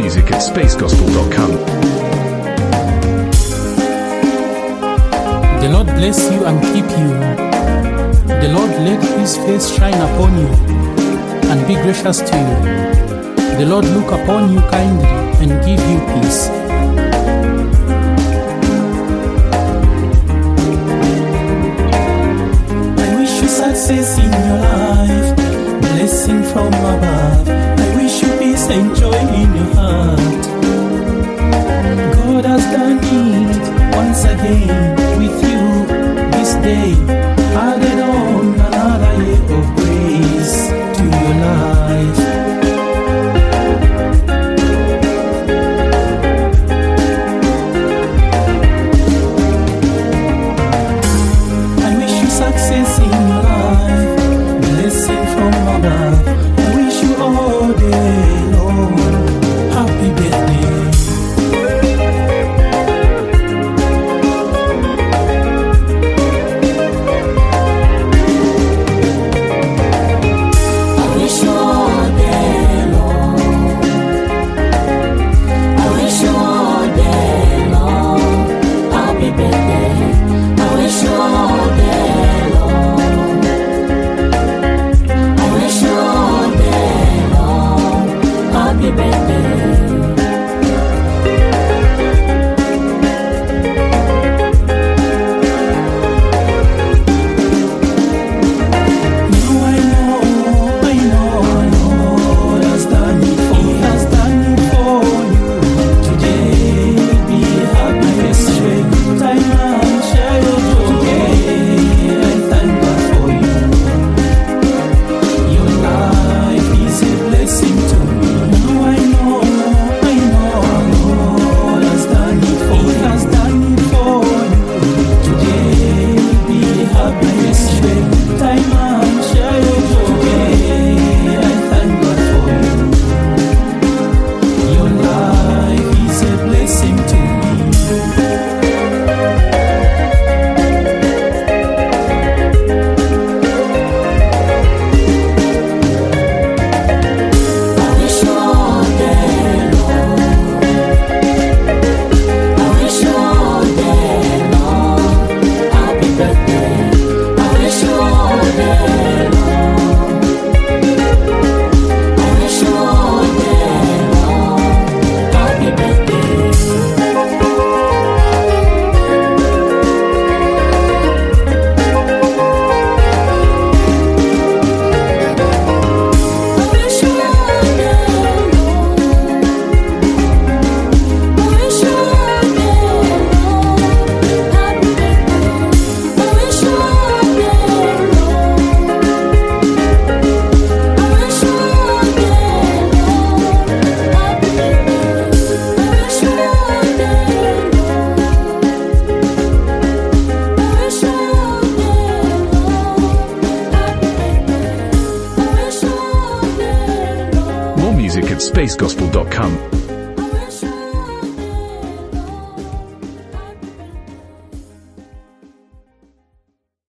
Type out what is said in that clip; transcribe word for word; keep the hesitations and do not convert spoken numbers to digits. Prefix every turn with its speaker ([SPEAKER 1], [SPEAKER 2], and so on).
[SPEAKER 1] music at space gospel dot com.
[SPEAKER 2] The Lord bless you and keep you. The Lord let his face shine upon you and be gracious to you. The Lord look upon you kindly and give you peace.
[SPEAKER 3] I wish you success in your life, blessing from above. I wish you peace and joy in your heart. God has done it once again with you this day. Added on another year of grace to your life. I wish you success in your life, blessing from above. I wish you all day long happy birthday.
[SPEAKER 1] More music at space gospel dot com.